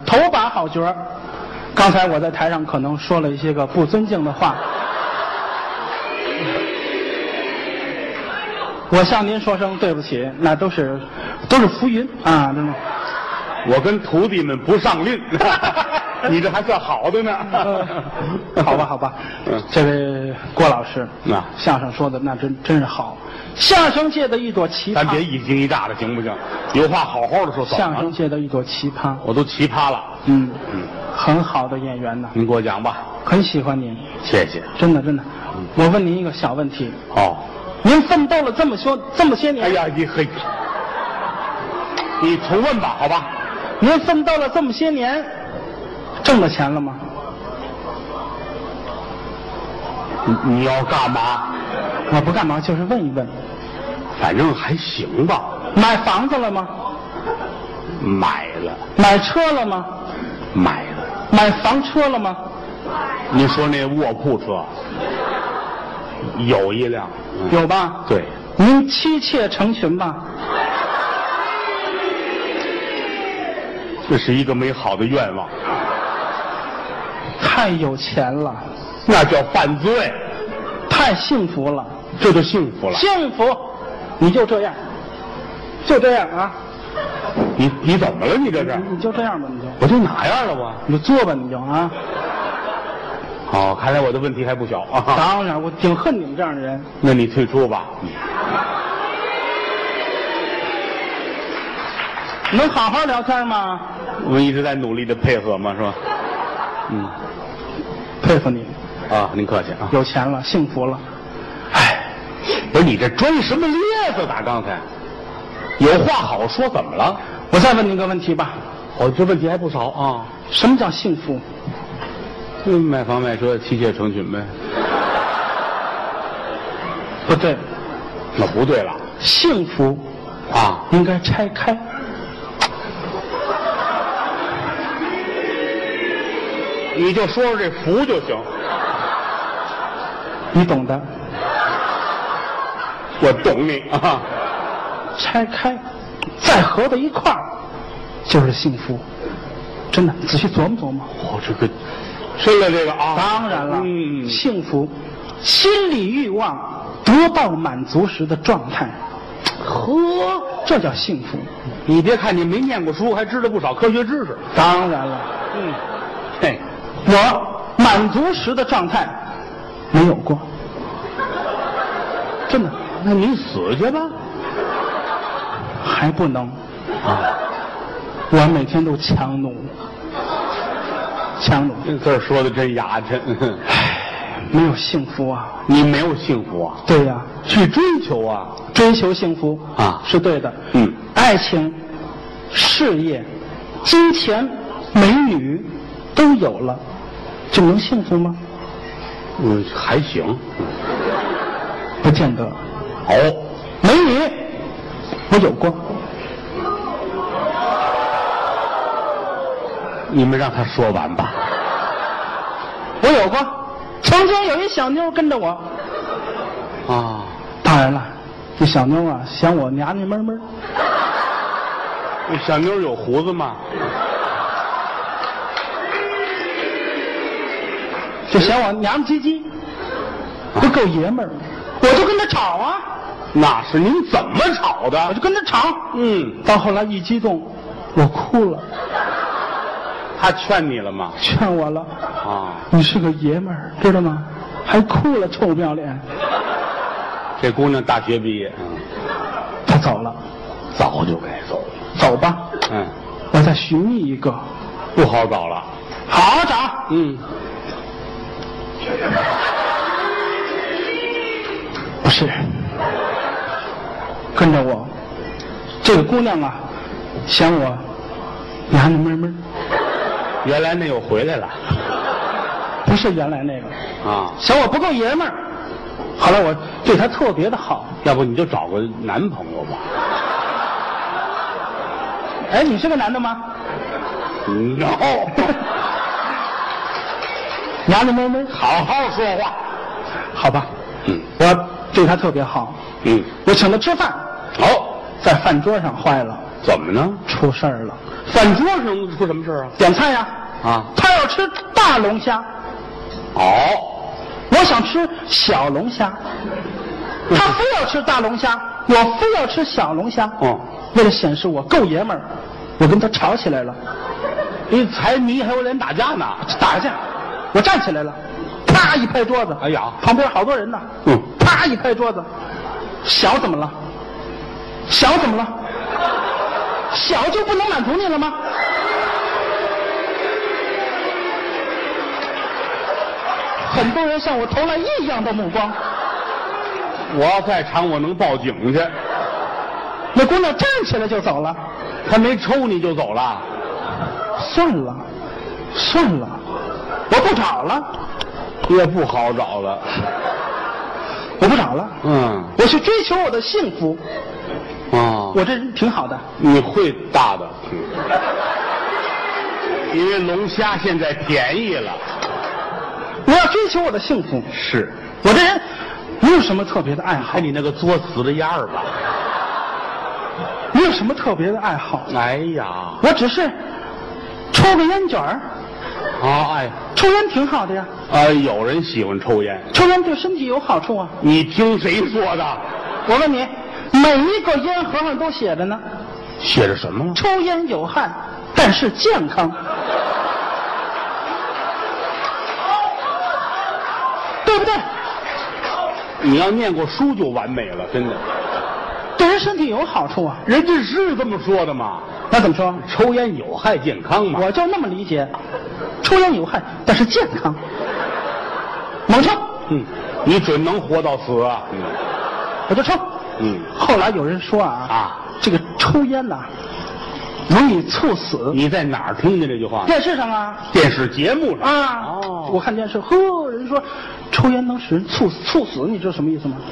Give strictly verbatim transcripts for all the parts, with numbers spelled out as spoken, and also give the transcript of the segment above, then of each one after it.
头把好角儿。刚才我在台上可能说了一些个不尊敬的话，我向您说声对不起，那都是都是浮云啊，真的。 我跟徒弟们不上令，你这还算好的呢。 呃、好吧，好吧，嗯、这位郭老师， 啊， 相声说的那真真是好，相声界的一朵奇葩。 咱别一惊一乍的，行不行？有话好好的说。 相声界的一朵奇葩， 我都奇葩了。 嗯嗯，很好的演员呢。 您给我讲吧。 很喜欢您， 谢谢。 真的真的，嗯、我问您一个小问题。 哦。 您奋斗了这么多这么些年。 哎呀，你嘿，你重问吧，好吧。 您奋斗了这么些年，挣了钱了吗？ 你你要干嘛？ 我不干嘛，就是问一问。 反正还行吧。 买房子了吗？ 买了。 买车了吗？ 买了。 买房车了吗？ 你说那卧铺车？有一辆。 有吧？ 对。 您妻妾成群吧？ 这是一个美好的愿望。 太有钱了， 那叫犯罪。 太幸福了， 这就幸福了。 幸福，你就这样，就这样啊！ 你你怎么了？你这是？ 你就这样吧，你就。 我就哪样了我？ 你就做吧，你就啊。 哦，看来我的问题还不小啊。 当然，我挺恨你们这样的人。 那你退出吧。 能好好聊天吗？ 我们一直在努力的配合嘛，是吧？嗯， 佩服你。 啊，您客气啊。 有钱了，幸福了。 哎，不是你这装什么咧子？打刚才有话好说，怎么了？ 我再问您个问题吧。 哦，这问题还不少啊。 什么叫幸福？ 嗯，买房买车，妻妾成群呗。 不对， 那不对了。 幸福啊， 应该拆开。 你就说说这福就行， 你懂的。 我懂你啊。 拆开，再合在一块儿，就是幸福。真的，仔细琢磨琢磨。 哦，这个，深了这个啊。 当然了， 嗯， 幸福，心理欲望得到满足时的状态。呵，这叫幸福。 你别看你没念过书，还知道不少科学知识。 当然了， 嗯，嘿。 我满足时的状态没有过，真的。 那你死去吧， 还不能啊！ 我每天都强弩，强弩。 这字说的真雅碜。 唉，没有幸福啊！ 你没有幸福啊？ 对呀、啊， 去追求啊， 追求幸福啊， 是对的。 嗯， 爱情、事业、金钱、美女都有了。就能幸福吗？ 嗯，还行， 不见得。 哦， 美女，我有过。 你们让他说完吧。 我有过，曾经有一小妞跟着我。 啊， 当然了，这小妞啊，嫌我娘娘闷闷。 那小妞有胡子吗？ 就嫌我娘们唧唧，不够爷们儿，我就跟他吵啊。 那是您怎么吵的？ 我就跟他吵。 嗯， 到后来一激动，我哭了。 他劝你了吗？ 劝我了。 啊， 你是个爷们儿，知道吗？还哭了，臭不要脸。 这姑娘大学毕业。嗯， 她走了。 早就该走了。 走吧。 嗯， 我再寻觅一个。 不好找了。 好好找。 嗯。 不是，跟着我，这个姑娘啊，嫌我娘娘闷闷。 原来那又回来了。 不是原来那个啊， 嫌我不够爷们儿。后来我对她特别的好。 要不你就找个男朋友吧。 哎，你是个男的吗 ？No。 娘娘闷闷， 好好说话， 好吧？ 嗯， 我对她特别好。 嗯， 我请她吃饭。 好， 在饭桌上坏了。 怎么呢？ 出事儿了。 饭桌上能出什么事啊？ 点菜呀。 啊， 他要吃大龙虾。 哦， 我想吃小龙虾。他非要吃大龙虾，我非要吃小龙虾。 哦， 为了显示我够爷们儿，我跟他吵起来了。 你财迷还有脸打架呢？ 打架，我站起来了，啪一拍桌子。 哎呀， 旁边好多人呢。 嗯， 啪一拍桌子。小怎么了？小怎么了？小就不能满足你了吗？很多人向我投来异样的目光。 我要在场，我能报警去。 那姑娘站起来就走了。 他没抽你就走了？ 算了，算了，我不找了。 也不好找了。 我不找了。 嗯， 我去追求我的幸福。 啊， 我这人挺好的。 你会大的，嗯、因为龙虾现在便宜了。 我要追求我的幸福。 是我这人没有什么特别的爱好。 看你那个作死的样儿吧。 没有什么特别的爱好。 哎呀， 我只是抽个烟卷儿。 啊，哎， 抽烟挺好的呀。 啊，有人喜欢抽烟。 抽烟对身体有好处啊。 你听谁说的？ 我问你，每一个烟盒上都写着呢。 写着什么了？ 抽烟有害，但是健康。对不对？ 你要念过书就完美了，真的。 对人身体有好处啊。 人家是这么说的嘛？ 那怎么说？ 抽烟有害健康嘛？ 我就那么理解，抽烟有害，但是健康。猛抽。 嗯，你准能活到死啊！嗯， 我就抽。 嗯。 后来有人说啊啊， 这个抽烟呐、啊，容易猝死。 你在哪儿听见这句话？ 电视上啊。 电视节目上啊。哦。我看电视，呵，人说抽烟能使人猝死，猝死，你知道什么意思吗？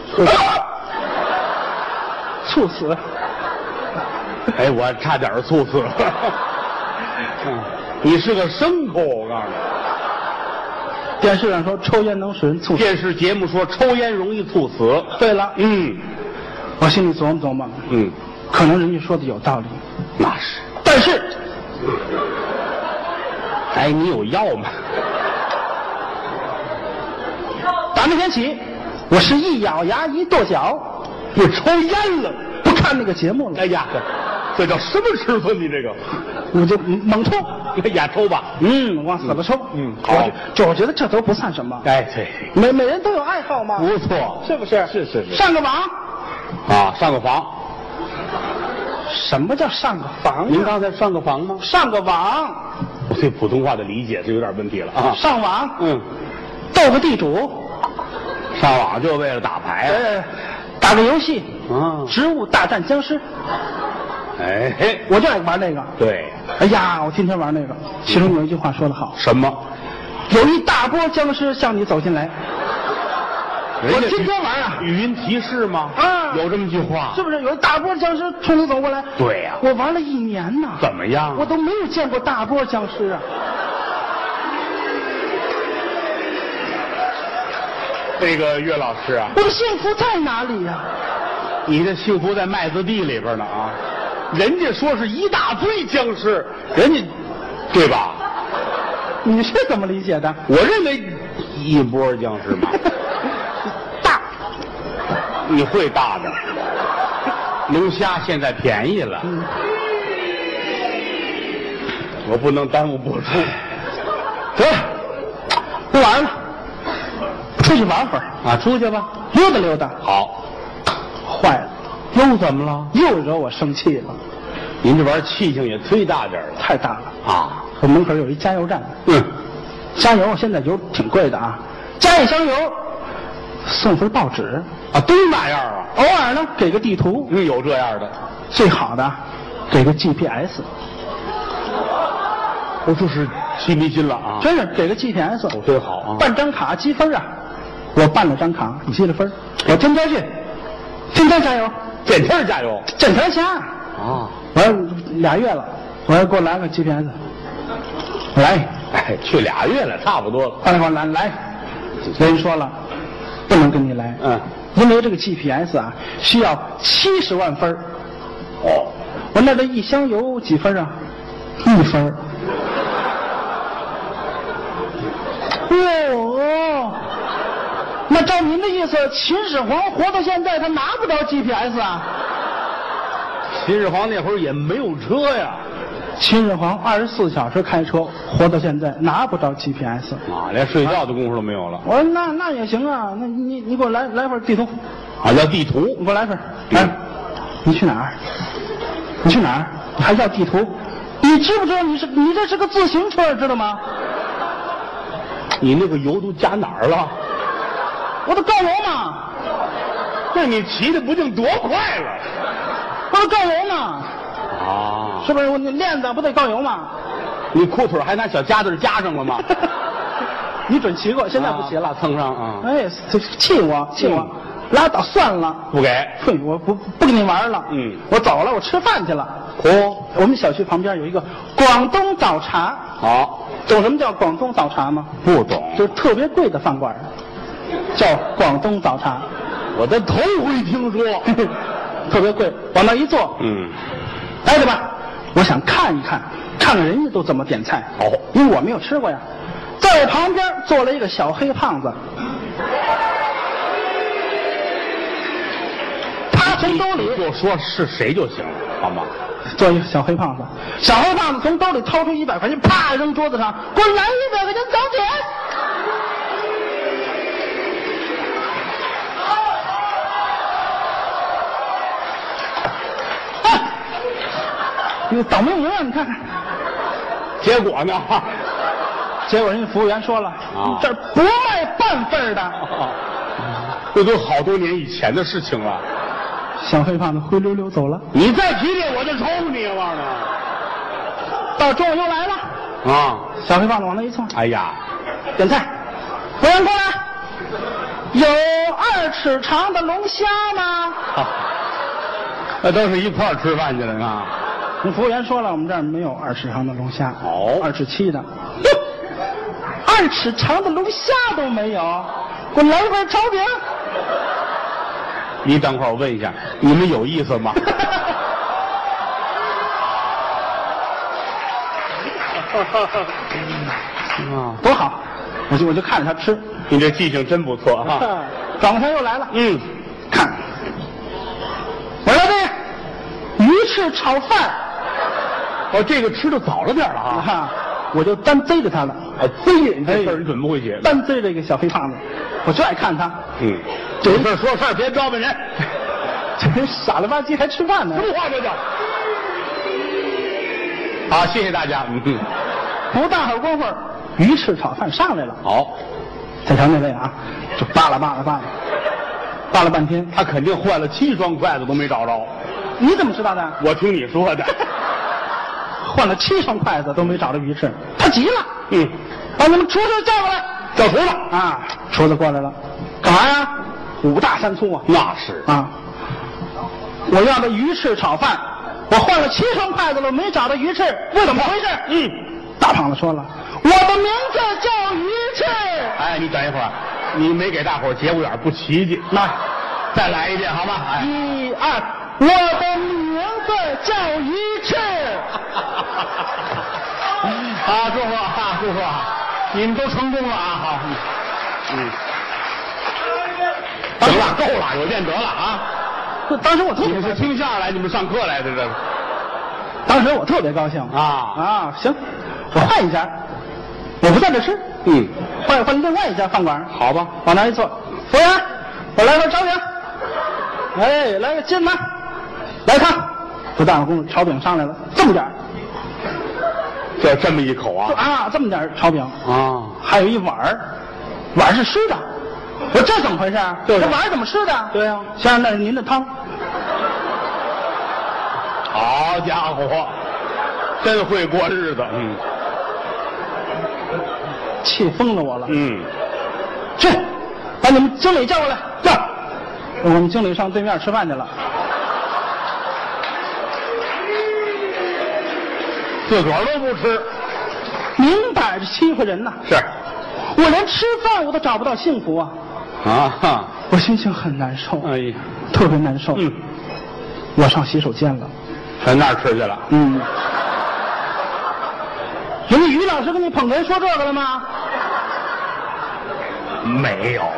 猝死。 哎，我差点猝死了。嗯，你是个牲口，我告诉你。 电视上说抽烟能使人猝死。 电视节目说抽烟容易猝死。 对了， 嗯， 我心里琢磨琢磨， 嗯， 可能人家说的有道理。 那是。 但是， 哎，你有药吗？ 打那天起，我是一咬牙一跺脚， 不抽烟了， 不看那个节目了。 哎呀，这叫什么尺寸？你这个， 我就猛抽。 哎呀，抽吧。 嗯，往死了抽。 嗯，好。 我就我觉得这都不算什么。 哎，对， 每每人都有爱好嘛。 不错， 是不是？ 是是是。 上个网。 啊，上个房。 什么叫上个房？ 您刚才上个房吗？ 上个网。 我对普通话的理解是有点问题了啊。 上网。 嗯。 斗个地主。 上网就为了打牌啊？ 呃，打个游戏。 啊。 植物大战僵尸。 哎， 我就爱玩那个。 对。 哎呀，我天天玩那个。其中有一句话说得好。 什么？ 有一大波僵尸向你走进来。我天天玩啊。 语音提示吗？ 啊， 有这么句话。 是不是有一大波僵尸冲你走过来？ 对呀、啊。 我玩了一年呢。 怎么样？ 我都没有见过大波僵尸啊。 那个岳老师啊， 我的幸福在哪里呀、啊？ 你的幸福在麦子地里边呢啊！人家说是一大堆僵尸，人家对吧？ 你是怎么理解的？ 我认为一波僵尸嘛。 大， 你会大的。龙虾现在便宜了，嗯、我不能耽误播出。 得，不玩了。出去玩会儿啊！出去吧， 溜达溜达。 好。 坏了， 又怎么了？ 又惹我生气了。 您这玩意儿气性也忒大点了。 太大了啊！ 我门口有一加油站。 嗯。 加油现在油挺贵的啊，加一箱油送份报纸啊，都那样啊。 偶尔呢给个地图。 嗯，有这样的。 最好的给个 G P S。 我就是气迷心了啊！ 真是给个 G P S。 哦，真好啊！ 办张卡积分啊。我办了张卡，积了分，我天天去，天天加油， 天天加油， 整天下啊！ 我要俩月了，我要给我来个 G P S， 来， 哎，去俩月了，差不多了。 快快来来，人说了，不能跟你来， 嗯， 因为这个 G P S 啊需要七十万分。哦，我那这一箱油几分啊？ 一分儿。哦，那照您的意思，秦始皇活到现在，他拿不着 G P S 啊？ 秦始皇那会儿也没有车呀。 秦始皇二十四小时开车，活到现在拿不着 G P S 啊，连睡觉的功夫都没有了。 我说那那也行啊，那你你给我来来份地图。 啊，叫地图。 你给我来份。来，你去哪儿？你去哪儿？你还要地图？你知不知道你是你这是个自行车，知道吗？ 你那个油都加哪儿了？ 我得高油嘛。 那你骑的不定多快了？ 我得高油嘛。 啊， 是不是？我那链子不得高油吗？ 你裤腿还拿小夹子夹上了吗？ 你准骑过，现在不骑了， 啊、蹭上啊！ 哎，这气我，气我，嗯、拉倒，算了， 不给， 哼，我不不跟你玩了。 嗯， 我走了，我吃饭去了。 嚯， 我们小区旁边有一个广东早茶。 好， 懂什么叫广东早茶吗？ 不懂， 就是特别贵的饭馆，叫广东早茶。 我的头回听说， 特别贵，往那一坐， 嗯， 待着吧，我想看一看，看看人家都怎么点菜。 哦， 因为我没有吃过呀。在我旁边坐了一个小黑胖子，他从兜里就说是谁就行了，好吗？ 做一个小黑胖子，小黑胖子从兜里掏出一百块钱，啪扔桌子上，给我来一百块钱找钱。哎，你倒霉人啊！你看看， 结果呢？ 结果人家服务员说了， 啊， 这儿不卖半份的。 这都好多年以前的事情了。 小黑胖子灰溜溜走了。 你再提这我就抽你啊！忘了。 到中午又来了。 啊！ 小黑胖子往那一坐。 哎呀， 点菜，服务员过来，有二尺长的龙虾吗？ 啊，那都是一块儿吃饭去了啊。 那服务员说了，我们这儿没有二尺长的龙虾。 哦， 二尺七的。二尺长的龙虾都没有，给我来一份炒饼。 你等会儿我问一下，你们有意思吗？ 啊，多好！我就我就看着他吃。 你这记性真不错哈。 转过天又来了。 嗯， 看，我来这鱼翅炒饭。 哦，这个吃的早了点了啊。 哈，我就单追着他了。 哎，追人这事儿你准不会写。 单追这个小黑胖子，我就爱看他。 嗯，有事说事儿，别招呼人。 这人傻了吧唧还吃饭呢。 什么话这叫？好，谢谢大家。嗯， 不大会儿功夫，鱼翅炒饭上来了。 好， 再瞧那位啊，就扒拉扒拉扒拉，扒拉半天， 他肯定换了七双筷子都没找着。 你怎么知道的？ 我听你说的。 换了七双筷子都没找着鱼翅，他急了。 嗯， 把你们厨师叫过来。 叫厨子啊，厨子过来了，干嘛呀？五大三粗啊。 那是啊，我要的鱼翅炒饭，我换了七双筷子了，没找到鱼翅，怎么回事？ 嗯， 大胖子说了，我的名字叫鱼翅。 哎，你等一会儿，你没给大伙儿节骨眼不齐齐，那再来一遍好吗？哎， 一二，我的名字叫鱼翅。 啊，祝贺啊，祝贺！你们都成功了啊！好，嗯，行了，够了，有见得了啊！ 当时我特别， 你们是听相声来，你们上课来的这？ 当时我特别高兴啊啊！行，我换一家，我不在这吃， 嗯， 换换另外一家饭馆， 好吧？ 往那一坐，服务员，我来份炒饼。哎，来个金吗？来看，不大会儿功夫，炒饼上来了，这么点儿。 就这么一口啊！ 啊，这么点炒饼啊，还有一碗儿，碗是湿的。我说这怎么回事啊？ 这碗怎么湿的？ 对呀、啊， 先生，那是您的汤。 好家伙，真会过日子，嗯， 气疯了我了。 嗯， 去，把你们经理叫过来。叫，我们经理上对面吃饭去了。 自个儿都不吃， 明摆着欺负人呐！ 是， 我连吃饭我都找不到幸福啊！ 啊哈， 我心情很难受， 哎呀， 特别难受。 嗯， 我上洗手间了， 上那儿吃去了。 嗯， 人家于老师跟你捧哏说这个了吗？ 没有。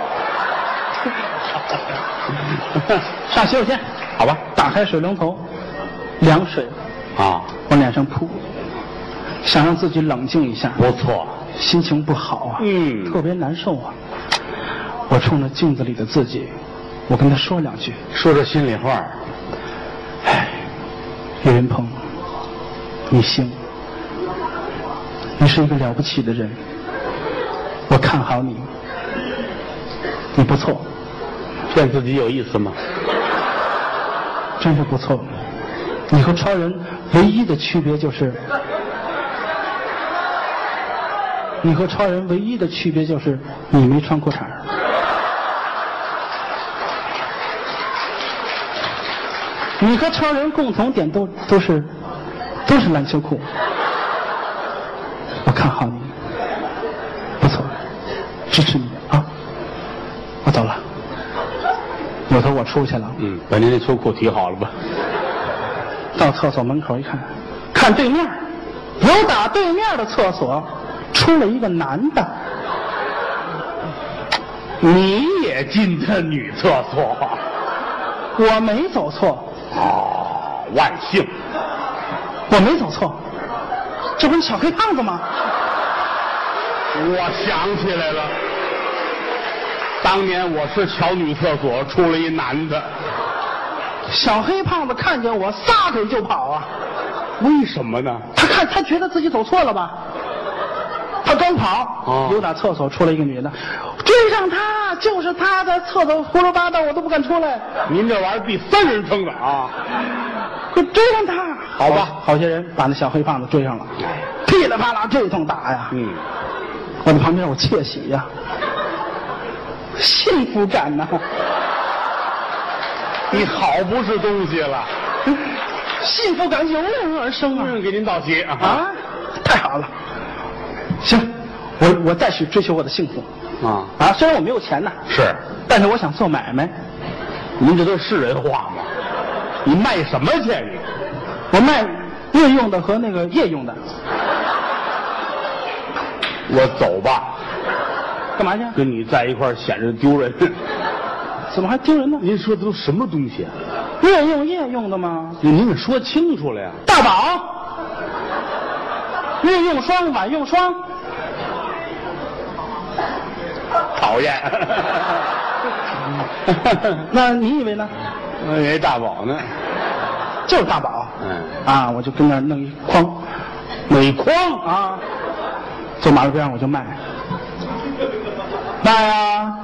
上洗手间， 好吧， 打开水龙头，凉水啊往脸上扑，想让自己冷静一下。 不错， 心情不好啊， 嗯， 特别难受啊。我冲着镜子里的自己，我跟他说两句， 说着心里话。 唉，岳云鹏，你行，你是一个了不起的人，我看好你，你不错。 骗自己有意思吗？ 真是不错。你和超人唯一的区别就是，你和超人唯一的区别就是你没穿裤衩。你和超人共同点都都是都是篮球裤。我看好你，不错，支持你啊！我走了。扭头我出去了。 嗯，把您的秋裤提好了吧。 到厕所门口一看，看对面，有打对面的厕所出了一个男的。 你也进的女厕所？ 我没走错。 哦，万幸， 我没走错。这不是小黑胖子吗？ 我想起来了。当年我是瞧女厕所，出了一男的。 小黑胖子看见我，撒腿就跑啊！ 为什么呢？ 他看他觉得自己走错了吧？他刚跑， 哦， 有打厕所出来一个女的，追上他，就是他在厕所胡说八道，我都不敢出来。 您这玩意儿第三人称的啊！ 快追上他！ 好吧， 好些人把那小黑胖子追上了，噼里啪啦这一通打呀！ 嗯， 我在旁边我窃喜呀。幸福感呐、啊！ 你好不是东西了， 幸福感油然而生啊！ 给您道谢啊！ 啊，太好了！行，我我再去追求我的幸福啊啊！虽然我没有钱呢， 是， 但是我想做买卖。 您这都是人话吗？你卖什么去？你我卖日用的和那个夜用的。 我走吧。 干嘛去？ 跟你在一块儿显着丢人。 怎么还丢人呢？ 您说的都什么东西啊？ 日用夜用的吗？ 您得说清楚了呀。 大宝，日用霜，晚用霜。 讨厌。 那你以为呢？ 我以为大宝呢。 就是大宝。 嗯。 啊，我就跟那儿弄一筐， 弄一筐啊，走马路边上我就卖。卖呀，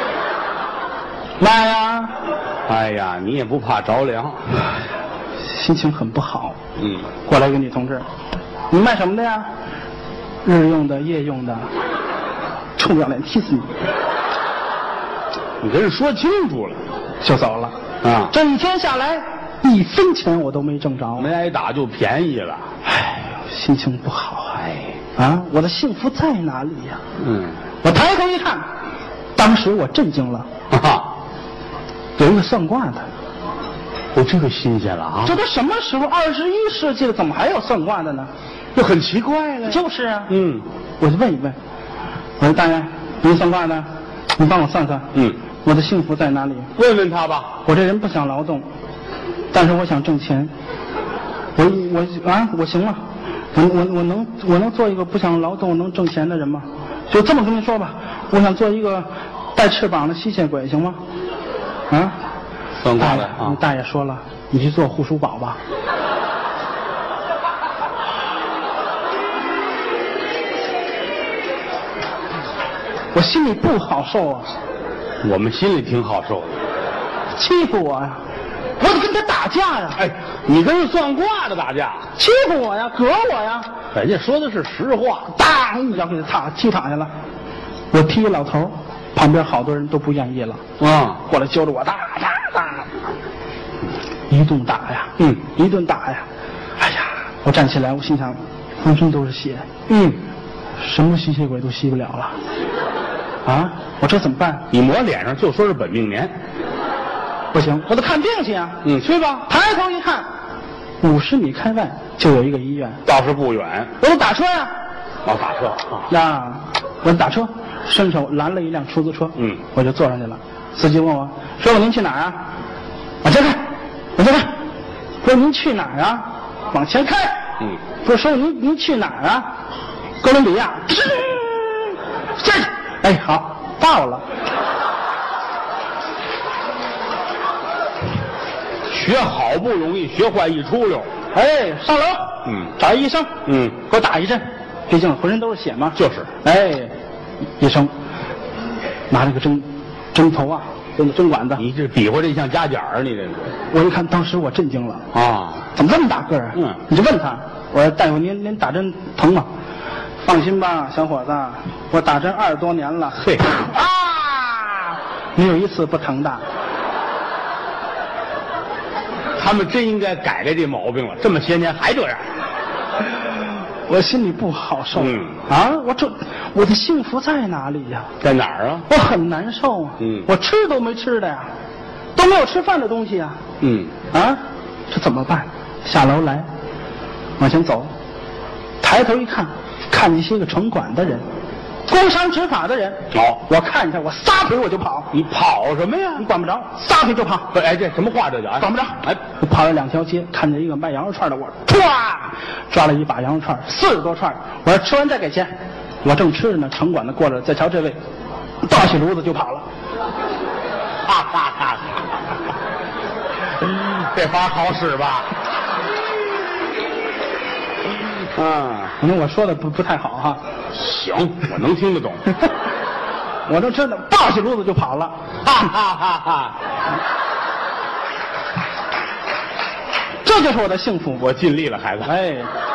卖呀！ 哎呀，你也不怕着凉？ 心情很不好。 嗯。 过来一个女同志，你卖什么的呀？日用的、夜用的。臭不要脸，踢死你！ 你跟人说清楚了， 就走了。 啊， 这一天下来，一分钱我都没挣着。 没挨打就便宜了。 哎，心情不好。哎，啊，我的幸福在哪里呀？ 嗯。 我抬头一看，当时我震惊了， 啊， 有一个算卦的。 哦，这个新鲜了啊！ 这都什么时候？二十一世纪了，怎么还有算卦的呢？ 这很奇怪了。 就是啊。 嗯， 我就问一问，我说大爷，您算卦的，你帮我算算， 嗯， 我的幸福在哪里？ 问问他吧。 我这人不想劳动，但是我想挣钱。我我啊，我行吗？我我我能我能做一个不想劳动能挣钱的人吗？就这么跟您说吧，我想做一个带翅膀的吸血鬼，行吗？啊， 算卦的啊。 大爷说了，你去做护舒宝吧。我心里不好受啊。 我们心里挺好受的。 欺负我呀！我得跟他打架呀！ 哎，你跟人算卦的打架？ 欺负我呀，膈我呀！ 人家说的是实话。 当一脚给他踏踢躺下了。我踢一老头，旁边好多人都不愿意了。 啊， 过来揪着我打打打，一顿打呀， 嗯， 一顿打呀。哎呀，我站起来，我心想，浑身都是血， 嗯， 什么吸血鬼都吸不了了。啊，我这怎么办？ 你抹脸上就说是本命年。 不行，我得看病去啊。 嗯，去吧。 抬头一看，五十米开外就有一个医院， 倒是不远。 我得打车呀、啊。 哦，打车啊。 那我打车，伸手拦了一辆出租车， 嗯， 我就坐上去了。司机问我：“师傅您去哪儿啊？”往前开，往前开。不是您去哪儿啊？往前开。 嗯。 不是师傅您您去哪儿啊？哥伦比亚。这，哎，好，到了。 学好不容易，学坏一出溜。 哎，上楼。 嗯。 找一医生。 嗯。 给我打一针，毕竟浑身都是血嘛。 就是。 哎，医生拿了个针针头啊，针针管子。 你这比划这像夹角啊，你这。 我一看，当时我震惊了啊！ 怎么这么大个儿啊？ 嗯。 你就问他，我说大夫您您打针疼吗？放心吧，小伙子，我打针二十多年了。 嘿。 啊！没有一次不疼的。 他们真应该改改这毛病了，这么些年还这样。 我心里不好受。 嗯。 啊，我这我的幸福在哪里呀？ 在哪儿啊？ 我很难受啊。 嗯。 我吃都没吃的呀，都没有吃饭的东西啊。 嗯。 啊，这怎么办？下楼来，往前走，抬头一看，看见些个城管的人，工商执法的人。 哦， 我看见他，我撒腿我就跑。 你跑什么呀？ 你管不着，撒腿就跑。 哎，这什么话这叫？ 管不着。 哎， 我跑了两条街，看见一个卖羊肉串的，我唰抓了一把羊肉串，四十多串。我说吃完再给钱。我正吃着呢，城管的过来，再瞧这位，大起炉子就跑了。 哈哈哈！这法好使吧？啊， 可能我说的不不太好哈。 行，我能听得懂。 我正吃呢，抱起炉子就跑了。 哈哈哈哈！ 这就是我的幸福。 我尽力了，孩子。 哎，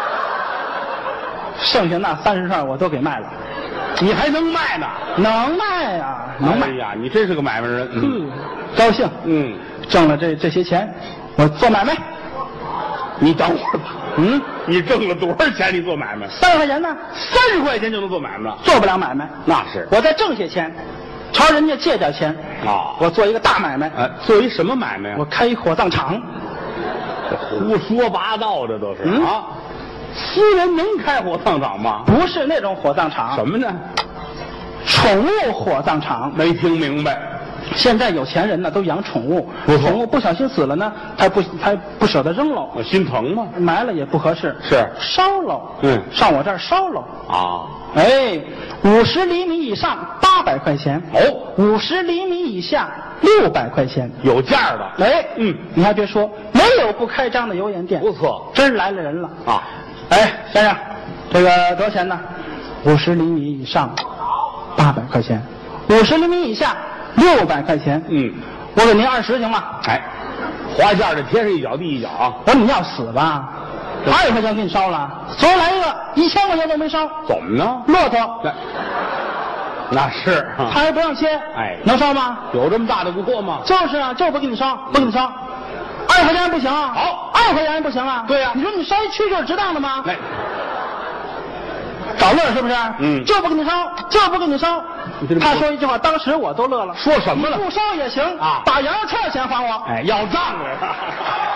剩下那三十串我都给卖了。 你还能卖呢？ 能卖呀、啊，能卖。 哎呀，你真是个买卖人。 嗯，高兴。 嗯， 挣了这这些钱，我做买卖。 你等会儿吧。 嗯， 你挣了多少钱？你做买卖？ 三十块钱呢？ 三十块钱就能做买卖了？ 做不了买卖。 那是。 我再挣些钱，朝人家借点钱。 啊， 我做一个大买卖。 哎，做一什么买卖啊？ 我开一火葬场。 胡说八道，这都是、 嗯、 啊！私人能开火葬场吗？ 不是那种火葬场。 什么呢？ 宠物火葬场。 没听明白。 现在有钱人呢都养宠物，宠物不小心死了呢，他不他不舍得扔喽， 我心疼吗？ 埋了也不合适， 是烧喽。 嗯， 上我这儿烧喽。 啊， 哎，五十厘米以上八百块钱， 哦， 五十厘米以下六百块钱， 有价的。 哎， 嗯， 你还别说，没有不开张的油盐店， 不错， 真来了人了啊！ 哎，先生，这个多少钱呢？五十厘米以上八百块钱，五十厘米以下六百块钱。 嗯， 我给您二十行吗？ 哎，花价这天上一脚地一脚啊！ 我说你要死吧？二十块钱给你烧了，昨儿来一个一千块钱都没烧， 怎么呢？ 骆驼。 那那是，啊、 他还不让切， 哎， 能烧吗？ 有这么大的锅吗？ 就是啊，就不给你烧，不给你烧。二十块钱不行啊！ 好， 二十块钱不行啊！ 对呀、啊， 你说你烧一蛐蛐值当的吗？ 来， 找乐是不是？ 嗯， 就不给你烧，就不给你烧。他说一句话，当时我都乐了。 说什么了？ 不烧也行啊！ 把羊肉串钱还我。 哎，要账来了。